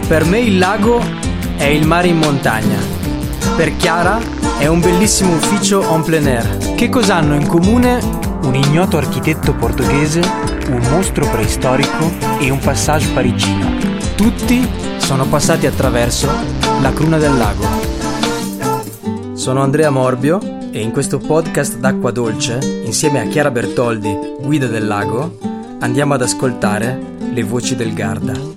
Per me il lago è il mare in montagna. Per Chiara è un bellissimo ufficio en plein air. Che cosa hanno in comune un ignoto architetto portoghese, un mostro preistorico e un passaggio parigino? Tutti sono passati attraverso la cruna del lago. Sono Andrea Morbio e in questo podcast d'acqua dolce, insieme a Chiara Bertoldi, guida del lago, andiamo ad ascoltare le voci del Garda.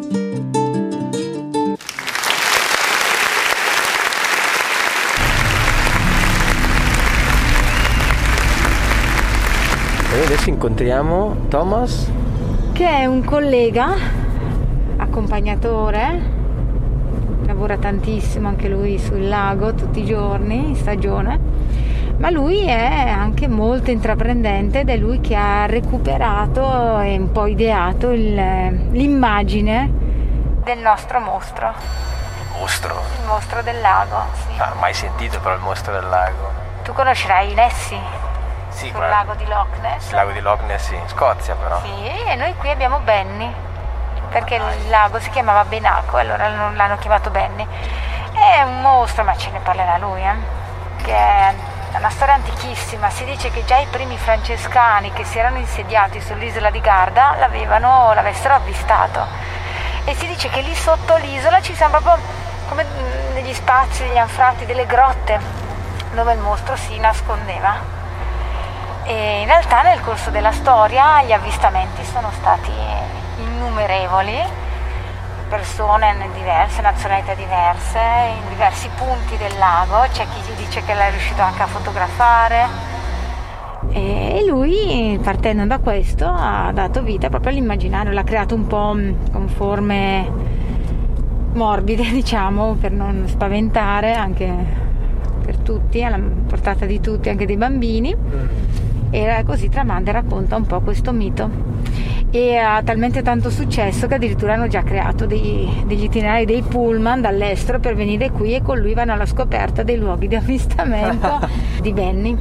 E adesso incontriamo Thomas, che è un collega, accompagnatore, lavora tantissimo anche lui sul lago tutti i giorni in stagione, ma lui è anche molto intraprendente ed è lui che ha recuperato e un po' ideato l'immagine del nostro mostro. mostro. Il mostro del lago, sì. Ah, mai sentito però il mostro del lago. Tu conoscerai Nessie? Sì, Sul lago di Loch Ness. Il lago di Loch Ness, sì, in Scozia però. Sì, e noi qui abbiamo Benny, perché il lago si chiamava Benaco, allora l'hanno chiamato Benny. È un mostro, ma ce ne parlerà lui, che è una storia antichissima. Si dice che già i primi francescani che si erano insediati sull'isola di Garda l'avessero avvistato. E si dice che lì sotto l'isola ci sono proprio come negli spazi, degli anfratti, delle grotte dove il mostro si nascondeva. E in realtà nel corso della storia gli avvistamenti sono stati innumerevoli, persone diverse, nazionalità diverse, in diversi punti del lago. C'è chi dice che l'è riuscito anche a fotografare, e lui, partendo da questo, ha dato vita proprio all'immaginario, l'ha creato un po' con forme morbide, diciamo, per non spaventare, anche per tutti, alla portata di tutti, anche dei bambini. E così tramanda e racconta un po' questo mito, e ha talmente tanto successo che addirittura hanno già creato degli itinerari, dei pullman dall'estero per venire qui, e con lui vanno alla scoperta dei luoghi di avvistamento di Benny.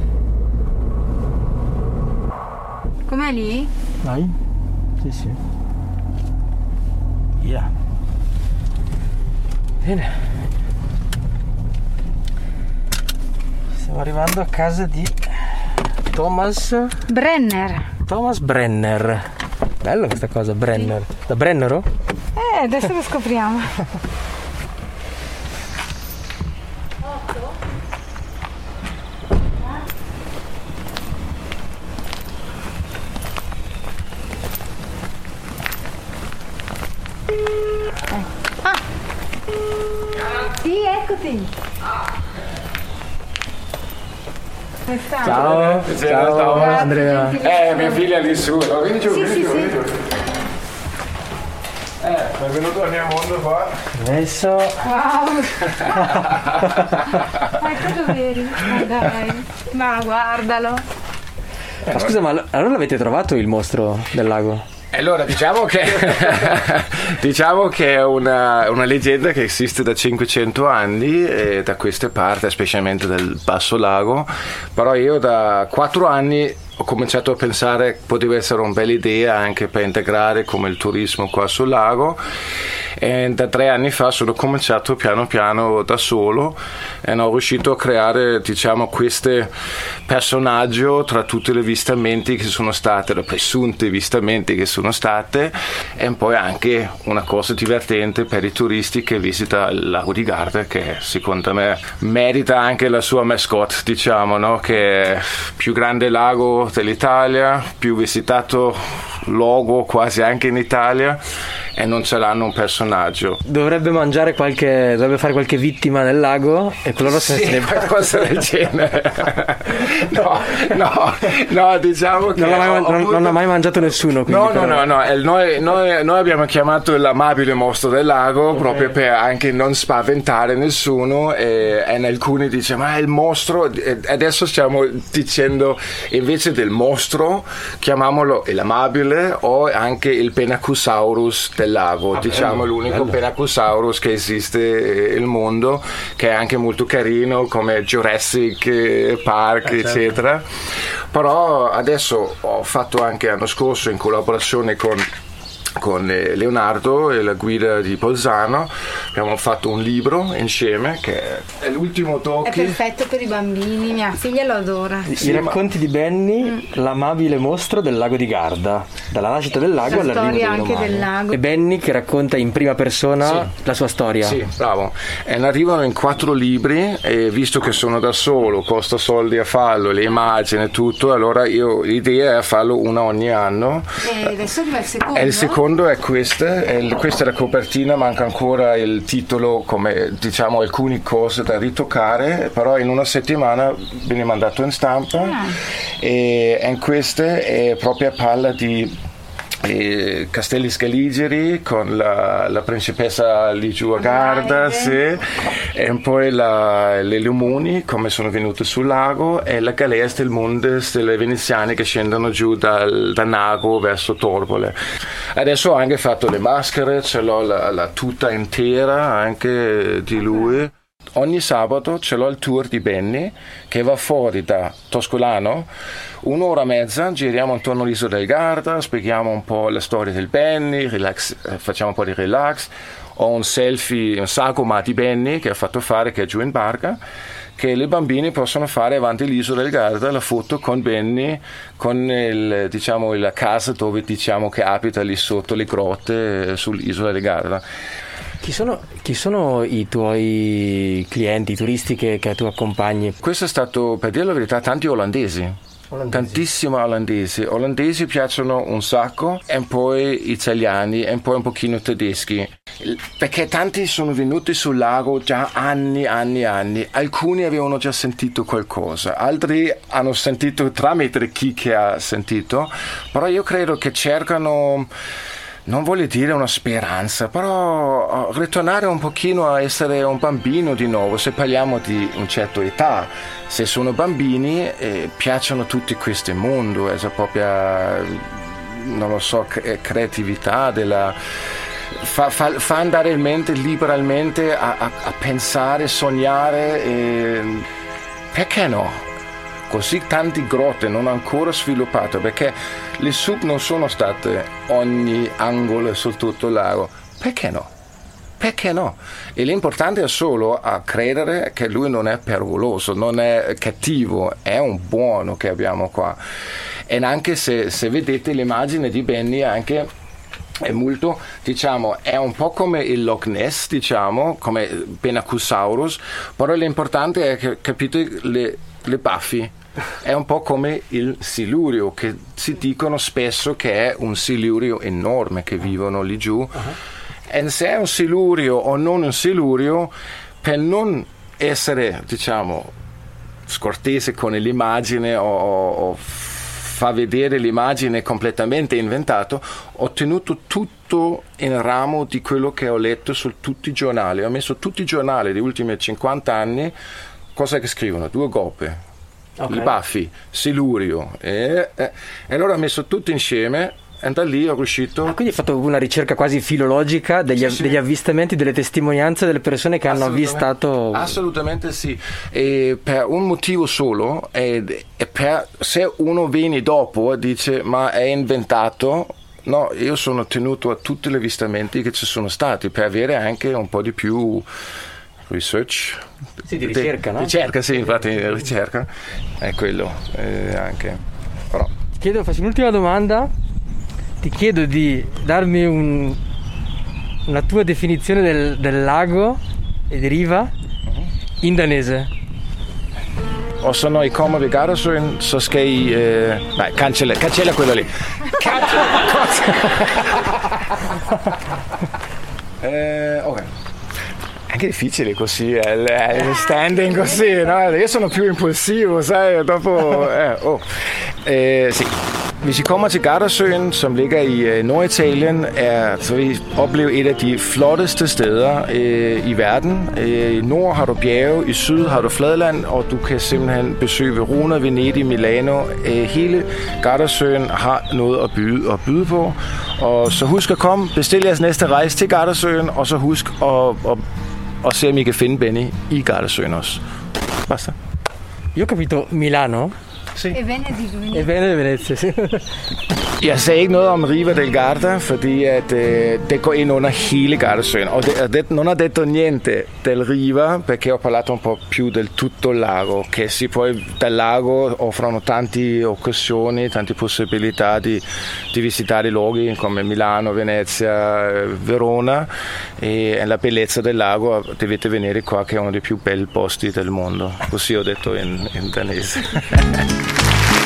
Com'è lì? Vai? Sì. Yeah. Bene. Stiamo arrivando a casa di Thomas Brenner. Bello questa cosa, Brenner. Da Brennero? Adesso lo scopriamo. Sì, eccoti. Ciao Andrea. Mia figlia lì su. Vieni giù, vieni giù. Benvenuto al mio mondo qua. Adesso. Wow. Ecco dove eri. Dai. Ma guardalo. Ma scusa, ma allora l'avete trovato il mostro del lago? Allora diciamo che è una leggenda che esiste da 500 anni da queste parti, specialmente del Basso Lago, però io da 4 anni ho cominciato a pensare che poteva essere una bella idea anche per integrare come il turismo qua sul lago, e da 3 anni fa sono cominciato piano piano da solo e ho riuscito a creare, diciamo, questo personaggio tra tutti gli avvistamenti che sono state, le presunti avvistamenti che sono state, e poi anche una cosa divertente per i turisti che visita il lago di Garda, che secondo me merita anche la sua mascotte, diciamo, no? Che è il più grande lago dell'Italia, più visitato luogo quasi anche in Italia, e non ce l'hanno un personaggio. Dovrebbe fare qualche vittima nel lago, e quello se ne qualcosa del genere. No, diciamo che non ha mai mangiato nessuno. No. Noi abbiamo chiamato l'amabile mostro del lago, okay, proprio per anche non spaventare nessuno, e alcuni dicono ma è il mostro, e adesso stiamo dicendo invece del mostro chiamiamolo l'amabile, o anche il Penacusaurus del lago, diciamo bello, l'unico bello. Penacusaurus che esiste nel mondo, che è anche molto carino come Jurassic Park, eccetera. Però adesso ho fatto anche l'anno scorso in collaborazione con con Leonardo e la guida di Bolzano abbiamo fatto un libro insieme che è l'ultimo tocchi. È perfetto per i bambini, mia figlia lo adora. I racconti di Benny, l'amabile mostro del lago di Garda, dalla nascita del lago all'arrivo dei storia anche romani. del lago. E Benny che racconta in prima persona la sua storia. Sì, bravo. E ne arrivano in 4 libri e visto che sono da solo, costa soldi a farlo, le immagini, tutto, allora l'idea è farlo una ogni anno. E adesso arriva il secondo. E il secondo è questa è la copertina, manca ancora il titolo, come diciamo alcune cose da ritoccare, però in una settimana viene mandato in stampa e in questa è proprio parla di Castelli Scaligeri con la principessa lì giù a Garda, sì, e poi le Lumoni come sono venute sul lago e la Galeas del Mundes delle veneziane che scendono giù da Nago verso Torbole. Adesso ho anche fatto le maschere, ce l'ho la tuta intera anche di lui. Ogni sabato ce l'ho il tour di Benny che va fuori da Toscolano, 1 ora e mezza, giriamo intorno all'isola del Garda, spieghiamo un po' la storia del Benny, facciamo un po' di relax. Ho un selfie, un sagoma di Benny che ha fatto fare, che è giù in barca, che le bambine possono fare avanti l'isola del Garda, la foto con Benny, con la casa dove diciamo che abita lì sotto le grotte sull'isola del Garda. Chi sono i tuoi clienti, i turisti che tu accompagni? Questo è stato, per dire la verità, tanti olandesi. Tantissimi olandesi piacciono un sacco e poi italiani e poi un pochino tedeschi, perché tanti sono venuti sul lago già anni, alcuni avevano già sentito qualcosa, altri hanno sentito tramite chi che ha sentito, però io credo che cercano, non voglio dire una speranza, però ritornare un pochino a essere un bambino di nuovo, se parliamo di una certa età. Se sono bambini piacciono tutti questi mondi, è proprio, non lo so, creatività fa andare il mente liberalmente a pensare, sognare, perché no? Così tante grotte non ancora sviluppate, perché le sub non sono state ogni angolo su tutto il lago. Perché no? Perché no? E l'importante è solo a credere che lui non è pericoloso, non è cattivo, è un buono che abbiamo qua. E anche se vedete l'immagine di Benny, anche è molto, diciamo, è un po' come il Loch Ness, diciamo, come Benacusaurus, però l'importante è che capite le baffi. È un po' come il silurio, che si dicono spesso che è un silurio enorme che vivono lì giù. E se è un silurio o non un silurio, per non essere, diciamo, scortese con l'immagine o fa vedere l'immagine completamente inventato, ho tenuto tutto in ramo di quello che ho letto su tutti i giornali. Ho messo tutti i giornali degli ultimi 50 anni, cosa che scrivono? 2 goppe, i baffi, silurio, e allora ho messo tutto insieme. E da lì ho riuscito. Quindi hai fatto una ricerca quasi filologica degli avvistamenti, delle testimonianze delle persone che hanno avvistato. Assolutamente sì, e per un motivo solo, se uno viene dopo e dice ma è inventato, no, io sono tenuto a tutti gli avvistamenti che ci sono stati per avere anche un po' di più research. Sì, di ricerca, no? Ricerca, sì, infatti ricerca è quello anche. Però. Faccio un'ultima domanda. Ti chiedo di darmi una tua definizione del lago e di riva in danese. Og så når I kommer ved Gardasøen, så skal I... nej, cancella quello lì. Ok. Anche difficile così, il standing così, no? Io sono più impulsivo, sai, dopo... sì. Hvis I kommer til Gardasøen, som ligger i Norditalien, så vil I opleve et af de flotteste steder i verden. I nord har du bjerge, i syd har du fladland, og du kan simpelthen besøge Verona, Venedig, Milano. Hele Gardasøen har noget at byde på. Og så husk at komme, bestil jeres næste rejse til Gardasøen, og så husk at se om I kan finde Benny i Gardasøen også. Basta. Io ho capito Milano. Sì. E Venedig. E Venezia, sì. Jeg sagde ikke noget om Riva del Garda, fordi at, det går ind under hele Gardasøen. Og non ha detto niente del Riva, perché ho parlato un po' più del tutto il lago, che si poi dal lago offrono tante occasioni, tante possibilità di visitare luoghi come Milano, Venezia, Verona, e la bellezza del lago dovete venire qua, che è uno dei più belli posti del mondo. Così ho detto in danese.